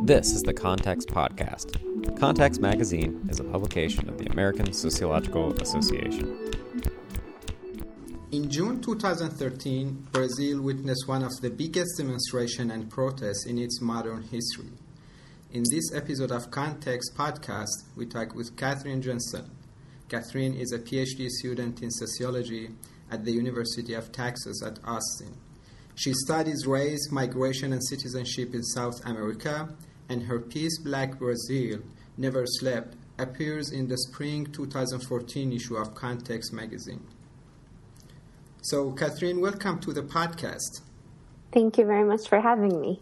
This is the Context Podcast. Context Magazine is a publication of the American Sociological Association. In June 2013, Brazil witnessed one of the biggest demonstrations and protests in its modern history. In this episode of Context Podcast, we talk with Catherine Jensen. Catherine is a PhD student in sociology at the University of Texas at Austin. She studies race, migration, and citizenship in South America, and her piece Black Brazil, Never Slept, appears in the spring 2014 issue of Context magazine. So, Catherine, welcome to the podcast. Thank you very much for having me.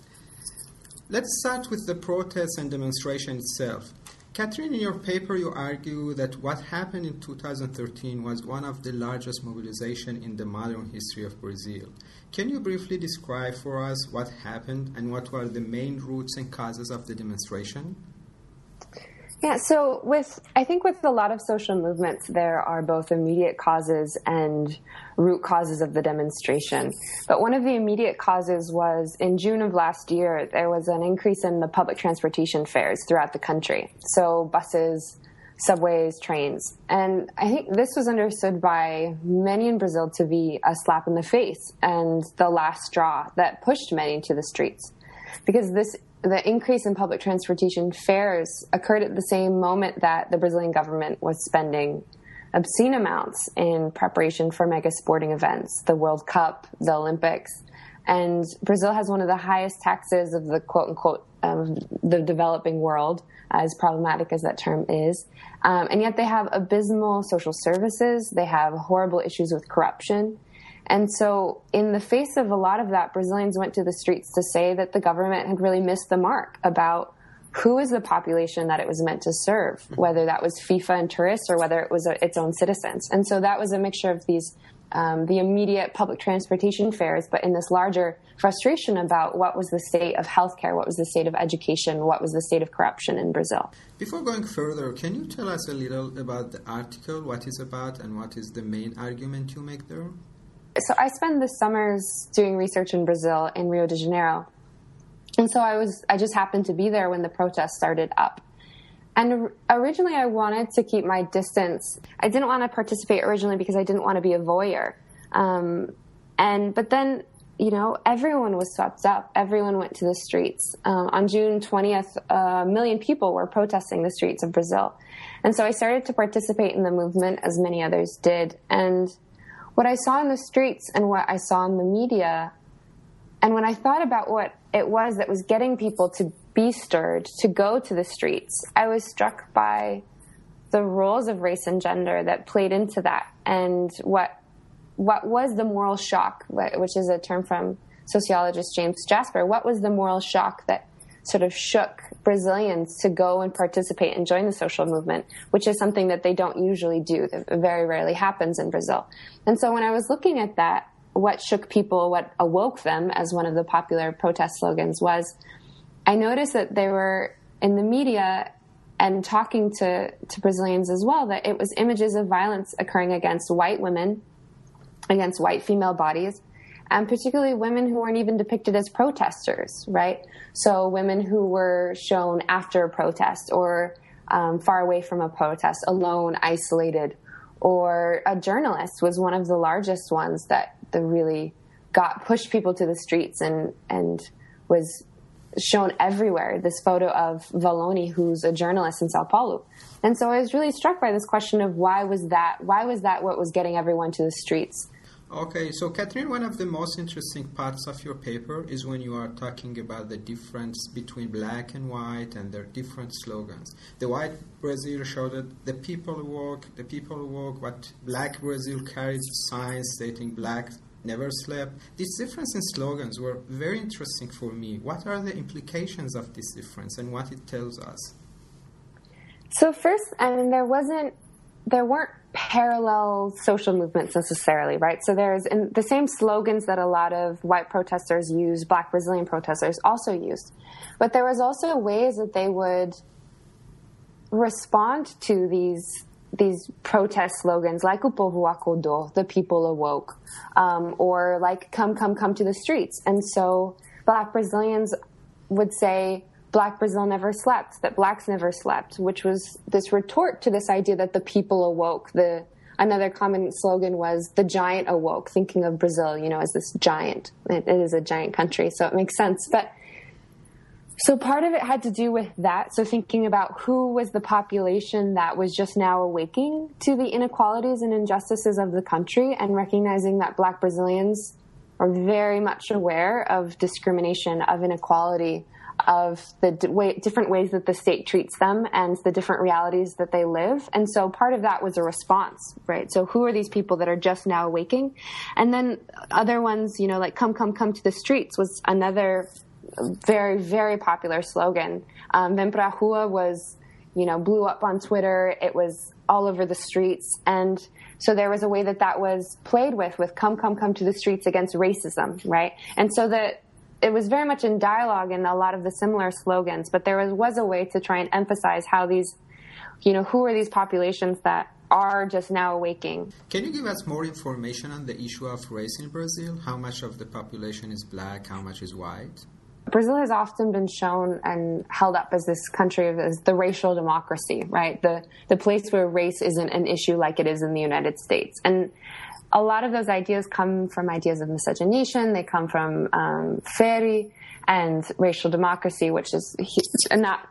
Let's start with the protest and demonstration itself. Catherine, in your paper, you argue that what happened in 2013 was one of the largest mobilizations in the modern history of Brazil. Can you briefly describe for us what happened and what were the main roots and causes of the demonstration? Yeah, so I think with a lot of social movements, there are both immediate causes and root causes of the demonstration. But one of the immediate causes was in June of last year, there was an increase in the public transportation fares throughout the country. So buses, subways, trains. And I think this was understood by many in Brazil to be a slap in the face and the last straw that pushed many to the streets. Because the increase in public transportation fares occurred at the same moment that the Brazilian government was spending obscene amounts in preparation for mega sporting events, the World Cup, the Olympics. And Brazil has one of the highest taxes of the quote-unquote the developing world, as problematic as that term is. And yet they have abysmal social services. They have horrible issues with corruption. And so in the face of a lot of that, Brazilians went to the streets to say that the government had really missed the mark about who is the population that it was meant to serve, whether that was FIFA and tourists or whether it was its own citizens. And so that was a mixture of these, the immediate public transportation fares, but in this larger frustration about what was the state of healthcare, what was the state of education, what was the state of corruption in Brazil. Before going further, can you tell us a little about the article, what it's about, and what is the main argument you make there? So I spend the summers doing research in Brazil, in Rio de Janeiro. And so I just happened to be there when the protest started up. And originally I wanted to keep my distance. I didn't want to participate originally because I didn't want to be a voyeur. But then, everyone was swept up. Everyone went to the streets. On June 20th, 1 million people were protesting the streets of Brazil. And so I started to participate in the movement as many others did. And what I saw in the streets and what I saw in the media, and when I thought about what it was that was getting people to be stirred, to go to the streets, I was struck by the roles of race and gender that played into that, and what was the moral shock, which is a term from sociologist James Jasper. What was the moral shock that sort of shook Brazilians to go and participate and join the social movement, which is something that they don't usually do. That very rarely happens in Brazil. And so when I was looking at that, what shook people, what awoke them, as one of the popular protest slogans was, I noticed that they were in the media and talking to Brazilians as well, that it was images of violence occurring against white women, against white female bodies, and particularly women who weren't even depicted as protesters, right? So women who were shown after a protest or far away from a protest, alone, isolated, or a journalist was one of the largest ones that really pushed people to the streets and was shown everywhere. This photo of Valoni, who's a journalist in Sao Paulo. And so I was really struck by this question of why was that what was getting everyone to the streets? Okay, so Catherine, one of the most interesting parts of your paper is when you are talking about the difference between black and white and their different slogans. The white Brazil showed that the people woke, what black Brazil carried signs stating black never slept. These difference in slogans were very interesting for me. What are the implications of this difference and what it tells us? So first, there weren't parallel social movements necessarily, right? So there's the same slogans that a lot of white protesters use, black Brazilian protesters also used. But there was also ways that they would respond to these protest slogans, like O povo acordou, the people awoke, or like come to the streets. And so black Brazilians would say, Black Brazil never slept, that blacks never slept, which was this retort to this idea that the people awoke. Another common slogan was the giant awoke, thinking of Brazil, as this giant. It is a giant country, so it makes sense. But so part of it had to do with that. So thinking about who was the population that was just now awaking to the inequalities and injustices of the country, and recognizing that Black Brazilians are very much aware of discrimination, of inequality, of the different ways that the state treats them and the different realities that they live. And so part of that was a response, right? So who are these people that are just now awaking? And then other ones, like come to the streets was another very, very popular slogan. Vem pra rua was, blew up on Twitter. It was all over the streets. And so there was a way that was played with come to the streets against racism, right? And so it was very much in dialogue in a lot of the similar slogans, but there was a way to try and emphasize how these, who are these populations that are just now awaking. Can you give us more information on the issue of race in Brazil? How much of the population is black? How much is white? Brazil has often been shown and held up as this country as the racial democracy, right? The place where race isn't an issue like it is in the United States. And a lot of those ideas come from ideas of miscegenation. They come from Freire and racial democracy, which is not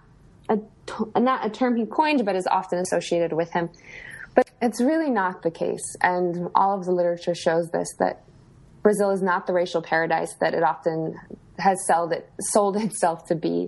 a term he coined, but is often associated with him. But it's really not the case. And all of the literature shows this, that Brazil is not the racial paradise that it often has sold itself to be.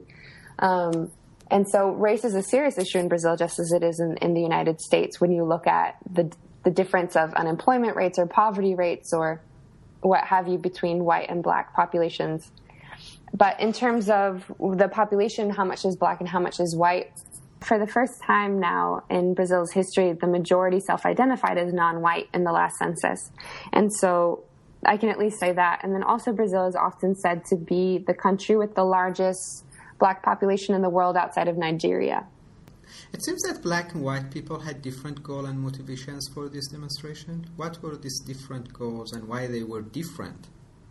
And so race is a serious issue in Brazil, just as it is in the United States. When you look at the difference of unemployment rates or poverty rates or what have you between white and black populations. But in terms of the population, how much is black and how much is white, for the first time now in Brazil's history, the majority self-identified as non-white in the last census. And so I can at least say that. And then also Brazil is often said to be the country with the largest black population in the world outside of Nigeria. It seems that black and white people had different goals and motivations for this demonstration. What were these different goals and why they were different?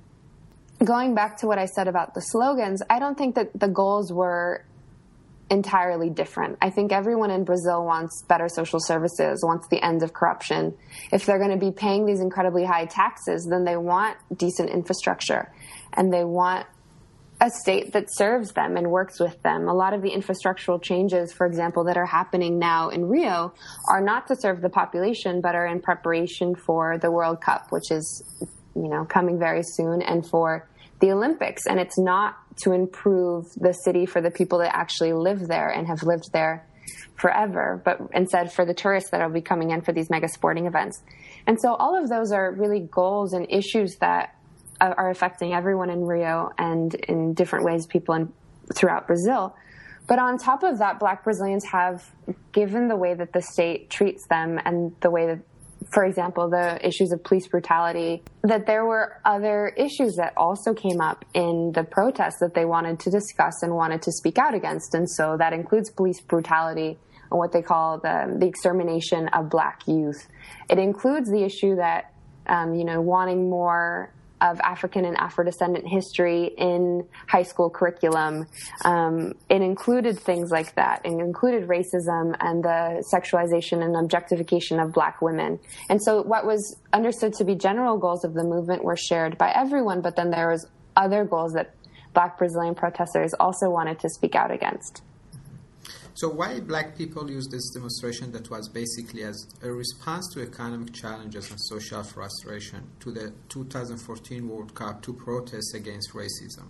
Going back to what I said about the slogans, I don't think that the goals were entirely different. I think everyone in Brazil wants better social services, wants the end of corruption. If they're going to be paying these incredibly high taxes, then they want decent infrastructure and they want a state that serves them and works with them. A lot of the infrastructural changes, for example, that are happening now in Rio are not to serve the population, but are in preparation for the World Cup, which is, coming very soon, and for the Olympics. And it's not to improve the city for the people that actually live there and have lived there forever, but instead for the tourists that will be coming in for these mega sporting events. And so all of those are really goals and issues that are affecting everyone in Rio and in different ways people throughout Brazil. But on top of that, Black Brazilians have, given the way that the state treats them and the way that, for example, the issues of police brutality, that there were other issues that also came up in the protests that they wanted to discuss and wanted to speak out against. And so that includes police brutality and what they call the extermination of Black youth. It includes the issue that, wanting more of African and Afro-descendant history in high school curriculum. It included things like that. It included racism and the sexualization and objectification of Black women. And so what was understood to be general goals of the movement were shared by everyone, but then there was other goals that Black Brazilian protesters also wanted to speak out against. So why Black people used this demonstration that was basically as a response to economic challenges and social frustration to the 2014 World Cup to protest against racism?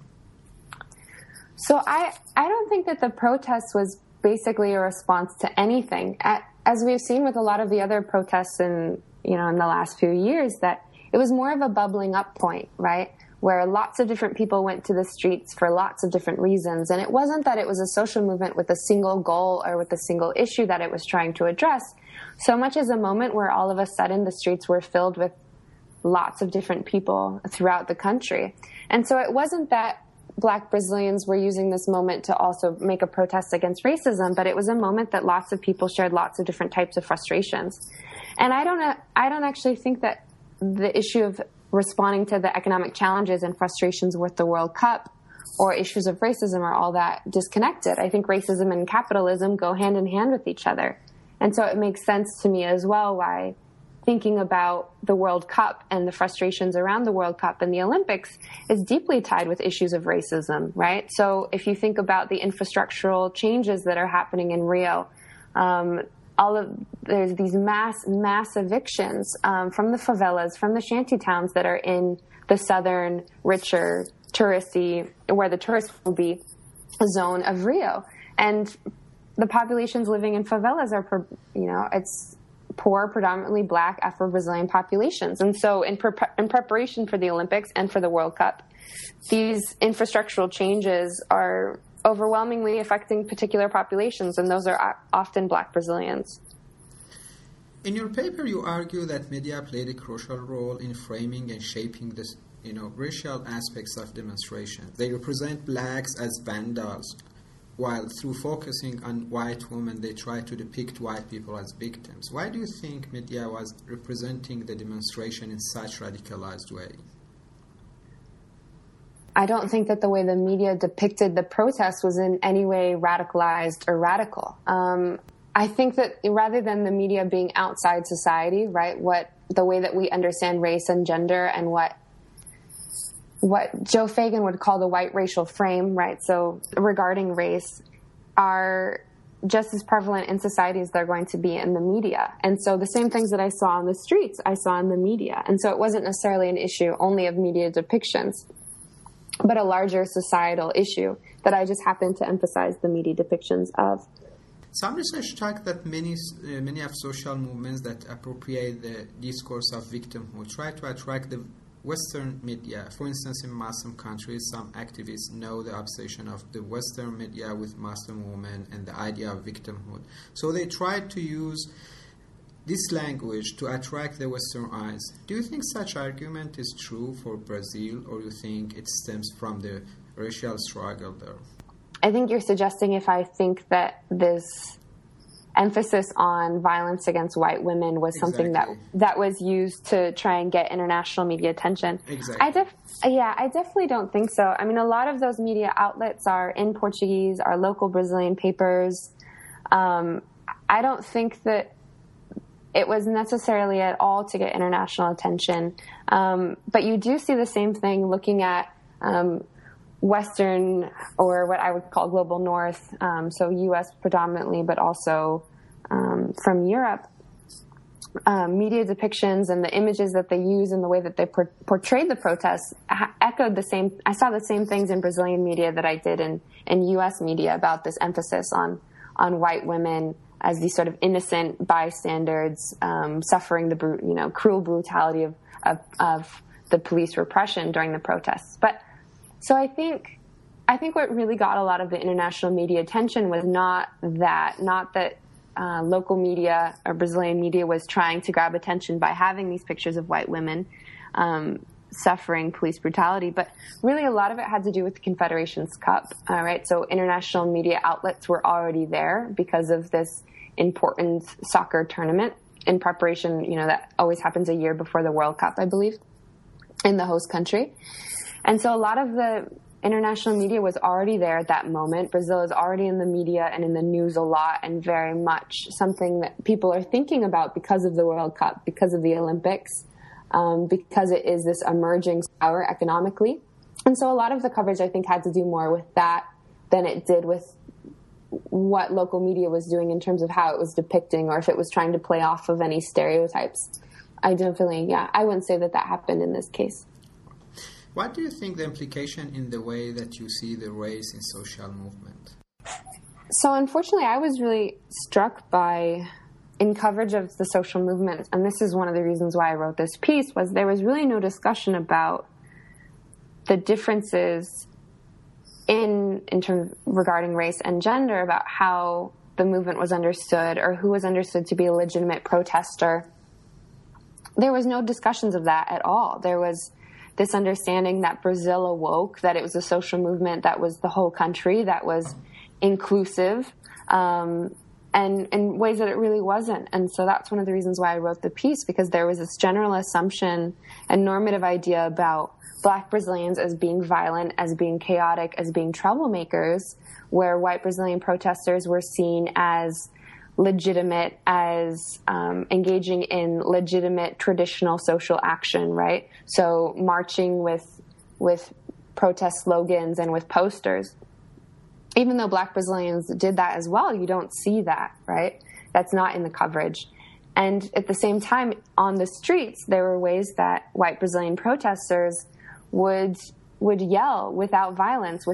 So I don't think that the protest was basically a response to anything. As we've seen with a lot of the other protests in the last few years, that it was more of a bubbling up point, right? Where lots of different people went to the streets for lots of different reasons. And it wasn't that it was a social movement with a single goal or with a single issue that it was trying to address, so much as a moment where all of a sudden the streets were filled with lots of different people throughout the country. And so it wasn't that Black Brazilians were using this moment to also make a protest against racism, but it was a moment that lots of people shared lots of different types of frustrations. And I don't actually think that the issue of responding to the economic challenges and frustrations with the World Cup or issues of racism are all that disconnected. I think racism and capitalism go hand in hand with each other. And so it makes sense to me as well why thinking about the World Cup and the frustrations around the World Cup and the Olympics is deeply tied with issues of racism, right? So if you think about the infrastructural changes that are happening in Rio, there's these mass evictions from the favelas, from the shanty towns that are in the southern, richer, touristy, where the tourists will be, zone of Rio. And the populations living in favelas are, it's poor, predominantly Black, Afro-Brazilian populations. And so in preparation for the Olympics and for the World Cup, these infrastructural changes are overwhelmingly affecting particular populations, and those are often Black Brazilians. In your paper, you argue that media played a crucial role in framing and shaping the racial aspects of demonstrations. They represent Blacks as vandals, while through focusing on white women, they try to depict white people as victims. Why do you think media was representing the demonstration in such radicalized way? I don't think that the way the media depicted the protest was in any way radicalized or radical. I think that rather than the media being outside society, right, the way that we understand race and gender and what Joe Fagan would call the white racial frame, right, so regarding race, are just as prevalent in society as they're going to be in the media. And so the same things that I saw on the streets, I saw in the media. And so it wasn't necessarily an issue only of media depictions, but a larger societal issue that I just happened to emphasize the media depictions of. Some research talk that many of social movements that appropriate the discourse of victimhood try to attract the Western media. For instance, in Muslim countries, some activists know the obsession of the Western media with Muslim women and the idea of victimhood. So they try to use this language to attract the Western eyes. Do you think such argument is true for Brazil, or you think it stems from the racial struggle there? I think you're suggesting if I think that this emphasis on violence against white women was something that was used to try and get international media attention. Exactly. I definitely don't think so. I mean, a lot of those media outlets are in Portuguese, are local Brazilian papers. I don't think that it was necessarily at all to get international attention. But you do see the same thing looking at Western, or what I would call global North, so U.S. predominantly, but also from Europe, media depictions and the images that they use and the way that they portrayed the protests echoed the same. I saw the same things in Brazilian media that I did in U.S. media about this emphasis on white women as these sort of innocent bystanders suffering the cruel brutality of the police repression during the protests. But so I think what really got a lot of the international media attention was not that local media or Brazilian media was trying to grab attention by having these pictures of white women suffering police brutality, but really a lot of it had to do with the Confederations Cup, right? So international media outlets were already there because of this important soccer tournament in preparation, that always happens a year before the World Cup, I believe, in the host country. And so a lot of the international media was already there at that moment. Brazil is already in the media and in the news a lot, and very much something that people are thinking about because of the World Cup, because of the Olympics, because it is this emerging power economically. And so a lot of the coverage, I think, had to do more with that than it did with what local media was doing in terms of how it was depicting, or if it was trying to play off of any stereotypes. I wouldn't say that happened in this case. What do you think the implication in the way that you see the race in social movement? So unfortunately, I was really struck by, in coverage of the social movement, and this is one of the reasons why I wrote this piece, was there was really no discussion about the differences in terms regarding race and gender, about how the movement was understood or who was understood to be a legitimate protester. There was no discussions of that at all. There was this understanding that Brazil awoke, that it was a social movement that was the whole country, that was inclusive, and in ways that it really wasn't. And so that's one of the reasons why I wrote the piece, because there was this general assumption and normative idea about Black Brazilians as being violent, as being chaotic, as being troublemakers, where white Brazilian protesters were seen as legitimate, as engaging in legitimate traditional social action, right? So marching with protest slogans and with posters. Even though Black Brazilians did that as well, you don't see that, right? That's not in the coverage. And at the same time, on the streets, there were ways that white Brazilian protesters would yell without violence,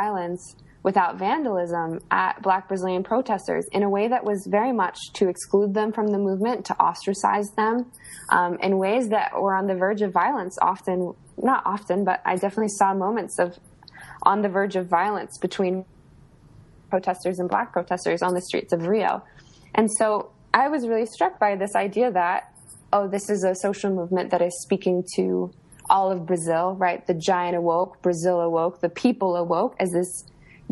without vandalism at Black Brazilian protesters in a way that was very much to exclude them from the movement, to ostracize them, in ways that were on the verge of violence often, not often, but I definitely saw moments of on the verge of violence between protesters and Black protesters on the streets of Rio. And so I was really struck by this idea that, oh, this is a social movement that is speaking to all of Brazil, right? The giant awoke, Brazil awoke, the people awoke as this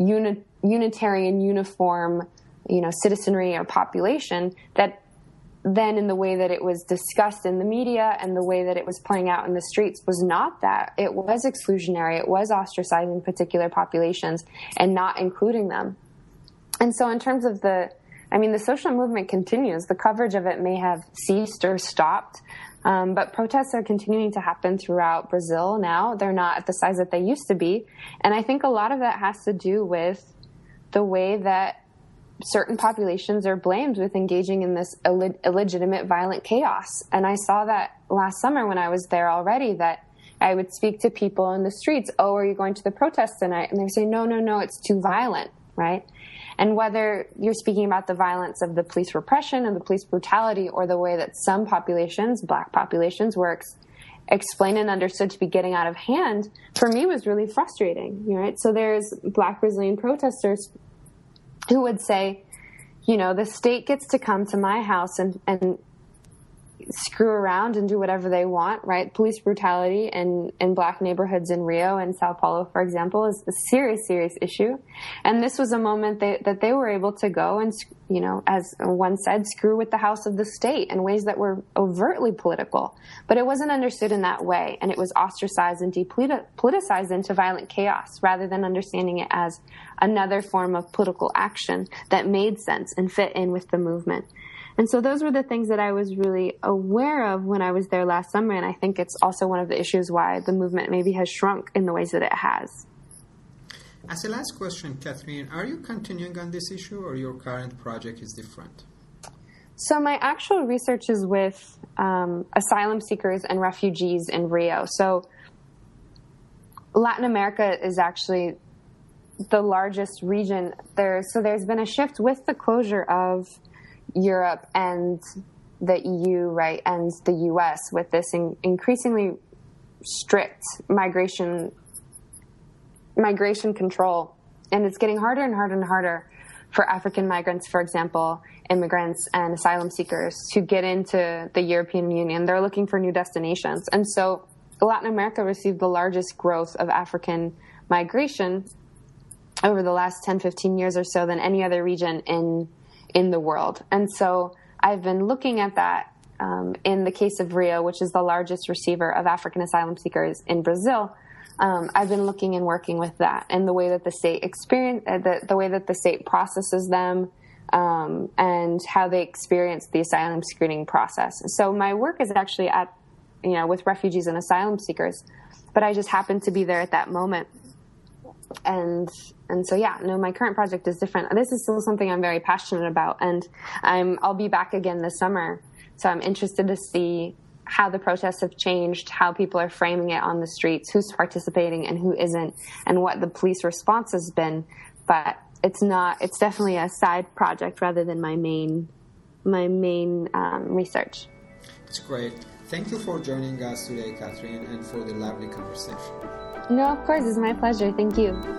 unitarian, uniform, citizenry or population that then in the way that it was discussed in the media and the way that it was playing out in the streets was not that. It was exclusionary. It was ostracizing particular populations and not including them. And so in terms of the social movement continues. The coverage of it may have ceased or stopped, but protests are continuing to happen throughout Brazil now. They're not at the size that they used to be. And I think a lot of that has to do with the way that certain populations are blamed with engaging in this illegitimate violent chaos. And I saw that last summer when I was there already, that I would speak to people in the streets, oh, are you going to the protest tonight? And they would say, no, it's too violent, right? And whether you're speaking about the violence of the police repression and the police brutality or the way that some populations, Black populations, were explained and understood to be getting out of hand, for me was really frustrating, right? So there's Black Brazilian protesters who would say, the state gets to come to my house and screw around and do whatever they want, right? Police brutality in Black neighborhoods in Rio and Sao Paulo, for example, is a serious, serious issue. And this was a moment that they were able to go and, as one said, screw with the house of the state in ways that were overtly political. But it wasn't understood in that way, and it was ostracized and depoliticized into violent chaos rather than understanding it as another form of political action that made sense and fit in with the movement. And so those were the things that I was really aware of when I was there last summer, and I think it's also one of the issues why the movement maybe has shrunk in the ways that it has. As a last question, Catherine, are you continuing on this issue or your current project is different? So my actual research is with asylum seekers and refugees in Rio. So Latin America is actually the largest region there. So there's been a shift with the closure of Europe and the EU, right, and the US with this increasingly strict migration control. And it's getting harder and harder and harder for African migrants, for example, immigrants and asylum seekers to get into the European Union. They're looking for new destinations. And so Latin America received the largest growth of African migration over the last 10, 15 years or so than any other region in the world. And so I've been looking at that in the case of Rio, which is the largest receiver of African asylum seekers in Brazil. I've been looking and working with that and the way that the state the way that the state processes them, and how they experience the asylum screening process. So my work is actually with refugees and asylum seekers, but I just happened to be there at that moment. And so, my current project is different. This is still something I'm very passionate about, and I'll be back again this summer. So I'm interested to see how the protests have changed, how people are framing it on the streets, who's participating and who isn't, and what the police response has been. But it's definitely a side project rather than my main research. It's great. Thank you for joining us today, Catherine, and for the lovely conversation. No, of course. It's my pleasure. Thank you.